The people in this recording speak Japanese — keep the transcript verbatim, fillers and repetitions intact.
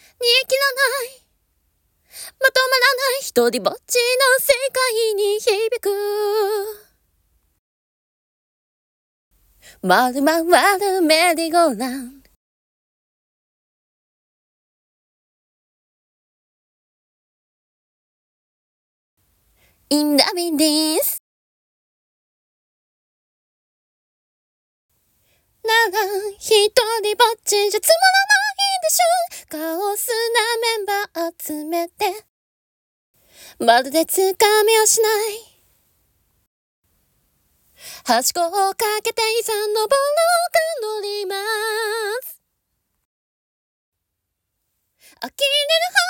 煮え切らないまとまらない一人ぼっちの世界に響く回る回るメリーゴーラウンドインラビリンスなら一人ぼっちじゃつまらないでしょカオスなメンバー集めてまるでつかみをしないはしごをかけていざ登ろうか乗ります呆れる